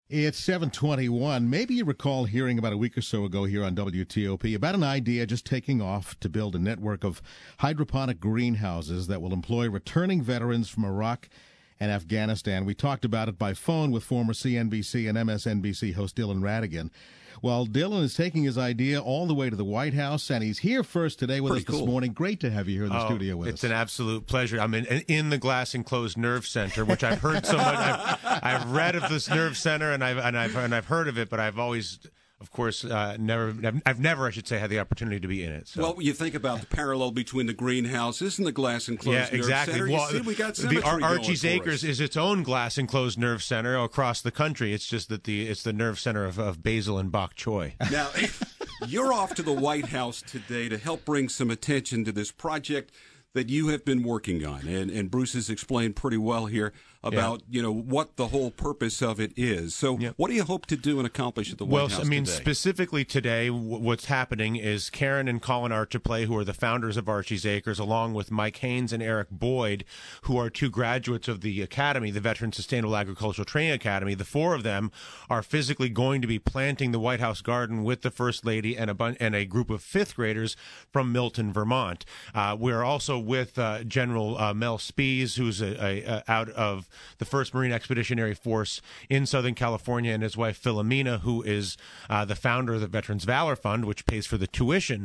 It's 7:21. Maybe you recall hearing about a week or so ago here on WTOP about an idea just taking off to build a network of hydroponic greenhouses that will employ returning veterans from Iraq and Afghanistan. We talked about it by phone with former CNBC and MSNBC host Dylan Ratigan. Well, Dylan is taking his idea all the way to the White House, and he's here first today with us this morning. Great to have you here in the studio with us. It's an absolute pleasure. I'm in the Glass Enclosed Nerve Center, which I've heard so much. I've read of this nerve center, and I've heard of it, but I've always, of course, never, I should say, had the opportunity to be in it. So. Well, you think about the parallel between the greenhouses and the Glass Enclosed Nerve Center. Well, you see, we got symmetry Archie's going for Acres us. is its own Glass Enclosed Nerve Center across the country. It's just that it's the nerve center of Basil and Bok Choy. Now, you're off to the White House today to help bring some attention to this project that you have been working on, and Bruce has explained pretty well here about what the whole purpose of it is. So what do you hope to do and accomplish at the White House today? Specifically today, what's happening is Karen and Colin Archiplay, who are the founders of Archie's Acres, along with Mike Haynes and Eric Boyd, who are two graduates of the Academy, the Veteran Sustainable Agricultural Training Academy. The four of them are physically going to be planting the White House garden with the First Lady and a group of fifth graders from Milton, Vermont. We're also with General Mel Spies, who's out of the 1st Marine Expeditionary Force in Southern California, and his wife Philomena, who is the founder of the Veterans Valor Fund, which pays for the tuition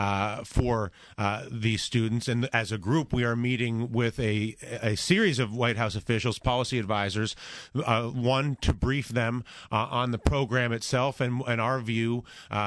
for these students. And as a group, we are meeting with a series of White House officials, policy advisors, one to brief them on the program itself and our view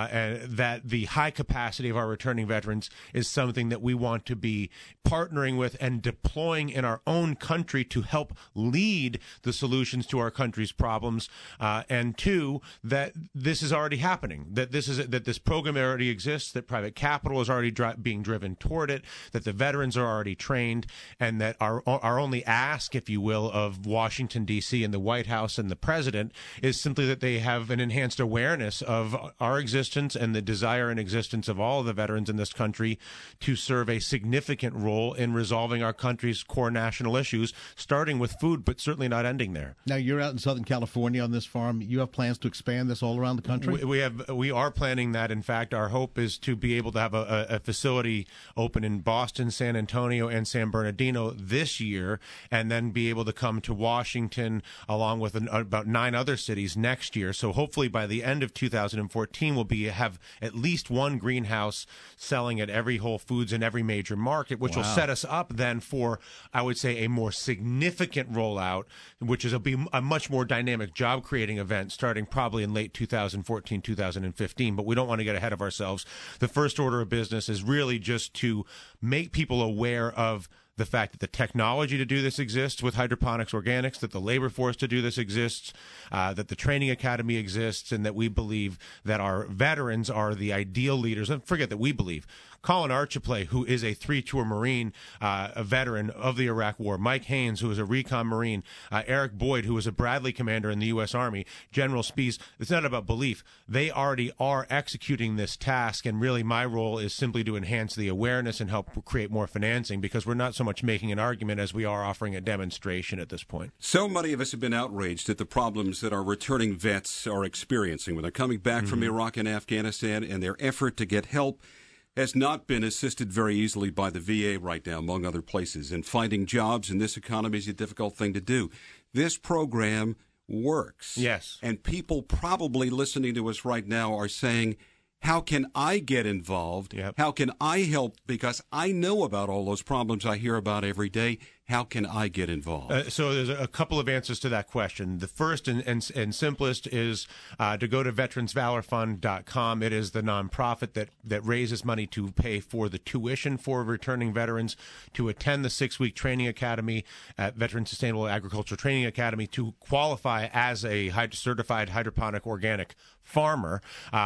that the high capacity of our returning veterans is something that we want to be partnering with and deploying in our own country to help lead the solutions to our country's problems, and two, that this is already happening, that this program already exists, that private capital is already being driven toward it, that the veterans are already trained, and that our only ask, if you will, of Washington, D.C. and the White House and the President is simply that they have an enhanced awareness of our existence and the desire and existence of all of the veterans in this country to serve a significant role in resolving our country's core national issues, starting with food, but certainly not ending there. Now, you're out in Southern California on this farm. You have plans to expand this all around the country? We are planning that. In fact, our hope is to be able to have a facility open in Boston, San Antonio, and San Bernardino this year, and then be able to come to Washington along with about 9 other cities next year. So hopefully by the end of 2014, we'll have at least one greenhouse selling at every Whole Foods in every major market, which will set us up then for, I would say, a more significant rollout, which is a much more dynamic job-creating event starting probably in late 2014, 2015. But we don't want to get ahead of ourselves. The first order of business is really just to make people aware of the fact that the technology to do this exists with hydroponics organics, that the labor force to do this exists, that the training academy exists, and that we believe that our veterans are the ideal leaders. And forget that we believe. Colin Archiplay, who is a 3-tour Marine, a veteran of the Iraq War, Mike Haynes, who is a recon Marine, Eric Boyd, who was a Bradley commander in the U.S. Army, General Spies. It's not about belief. They already are executing this task, and really my role is simply to enhance the awareness and help create more financing, because we're not so much making an argument as we are offering a demonstration at this point. So many of us have been outraged at the problems that our returning vets are experiencing when they're coming back from Iraq and Afghanistan, and their effort to get help has not been assisted very easily by the VA right now, among other places. And finding jobs in this economy is a difficult thing to do. This program works. Yes. And people probably listening to us right now are saying, how can I get involved? Yep. How can I help? Because I know about all those problems I hear about every day. How can I get involved? So there's a couple of answers to that question. The first and simplest is to go to veteransvalorfund.com. It is the nonprofit that raises money to pay for the tuition for returning veterans to attend the 6-week training academy at Veteran Sustainable Agricultural Training Academy to qualify as a certified hydroponic organic farmer.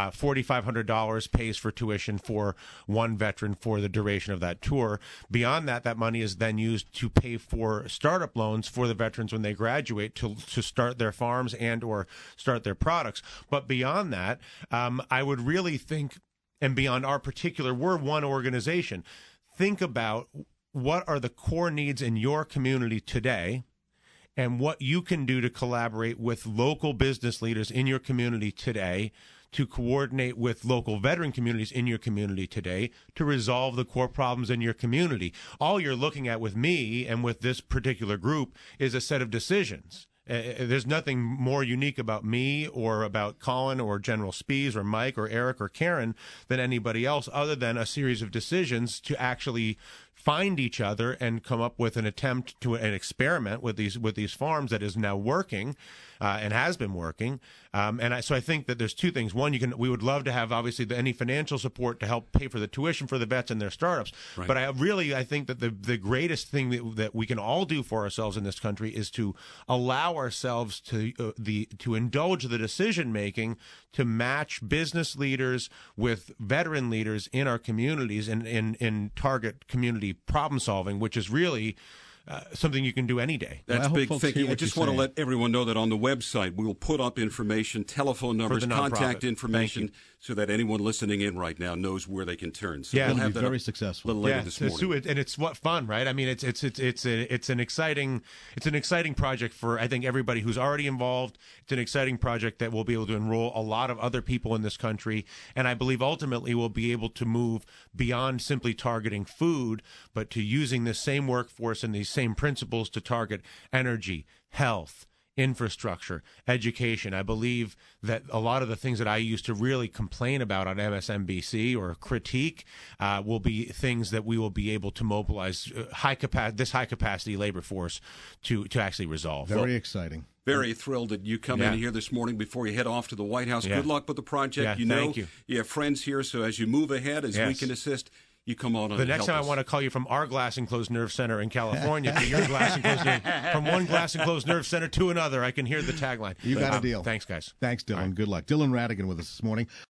$4,500 pays for tuition for one veteran for the duration of that tour. Beyond that, that money is then used to pay for startup loans for the veterans when they graduate to start their farms and or start their products. But beyond that, I would really think, and beyond our particular, we're one organization. Think about what are the core needs in your community today, and what you can do to collaborate with local business leaders in your community today, to coordinate with local veteran communities in your community today to resolve the core problems in your community. All you're looking at with me and with this particular group is a set of decisions. There's nothing more unique about me or about Colin or General Spies or Mike or Eric or Karen than anybody else, other than a series of decisions to actually find each other and come up with an attempt to an experiment with these farms that is now working and has been working. So I think that there's two things. One, we would love to have obviously any financial support to help pay for the tuition for the vets and their startups. Right. But I think that the greatest thing that we can all do for ourselves in this country is to allow ourselves to indulge the decision making to match business leaders with veteran leaders in our communities and in target community problem solving, which is really something you can do any day. That's big thinking. I just want to let everyone know that on the website we will put up information, telephone numbers, contact information, so that anyone listening in right now knows where they can turn. So we'll have that very successful. A little later this morning. And it's fun, right? I mean, it's an exciting project for I think everybody who's already involved. It's an exciting project that will be able to enroll a lot of other people in this country, and I believe ultimately we'll be able to move beyond simply targeting food, but to using this same workforce and these same principles to target energy, health, infrastructure, education. I believe that a lot of the things that I used to really complain about on MSNBC or critique will be things that we will be able to mobilize this high capacity labor force to actually resolve. Very exciting. Very thrilled that you come in here this morning before you head off to the White House. Good luck with the project. Thank you. You have friends here, so as you move ahead, as we can assist, you come on the next time I want to call you from our glass enclosed nerve center in California to your glass enclosed nerve, from one glass enclosed nerve center to another. I can hear the tagline. You got a deal. Thanks, guys. Thanks, Dylan. Right. Good luck. Dylan Ratigan with us this morning.